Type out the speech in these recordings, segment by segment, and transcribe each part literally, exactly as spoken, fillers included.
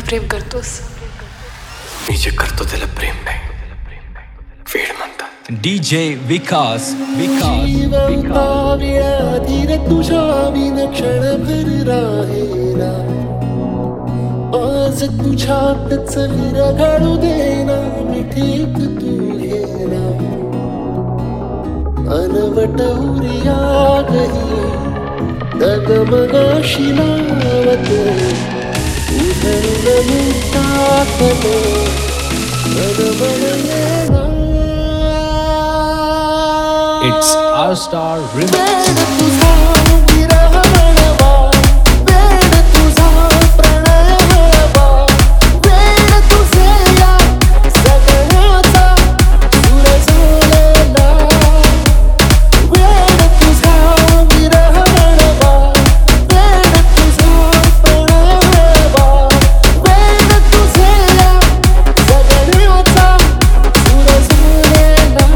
प्रेम करतोस? मी जे करतो त्याला प्रेम नाही, वेड म्हणतात. डीजे विकास विकास जीवता वेळाधीर तुझ्या विन क्षणभर राहेना. आज तुझ्यातच विरघळू देना, मिठीत तू घेना. अनवट उरिया गही डगमगाशी लावत, उधळून मुक्तातन मनमन येना. It's our star remix. वेड तुझा विरह हळवा, वेड तुझा प्रणय हळवा. वेड तुझे या सगळ्याचा सूर झालेला. वेड तुझा विरह हळवा, वेड तुझा प्रणय हळवा. वेड तुझे या सगळ्याचा सूर झालेला.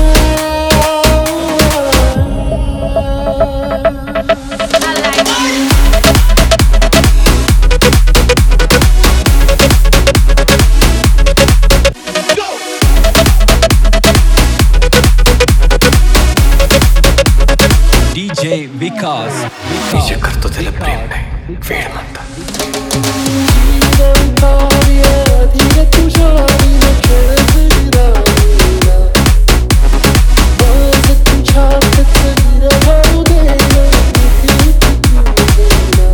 डीजे विकास मी जे करतो त्याला प्रेम नाही, वेड म्हणतात. जीवता वेळाधीर तुझ्या विन क्षणभर राहेना. आज तुझ्यातच विरघळू देना, मिठीत तू घेना.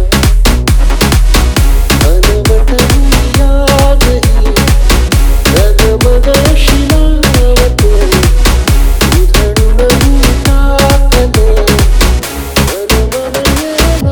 अनवट उरिया गही डगमगाशी लावत, उधळून मुक्तातन मनमन येना.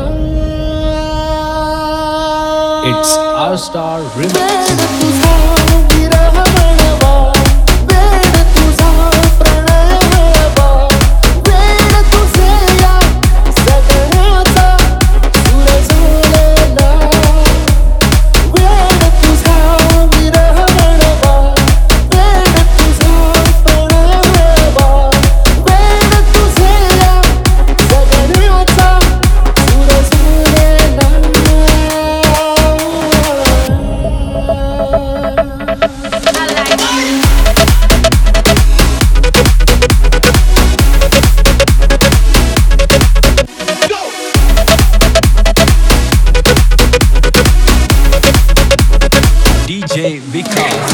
It's our star remix. वेड तुझा विरह हळवा, वेड तुझा प्रणय हळवा. वेड तुझे या सगळ्याचा सूर झालेला. वेड तुझा विरह हळवा, वेड तुझा प्रणय हळवा. वेड तुझे या सगळ्याचा सूर झालेला. डीजे विकास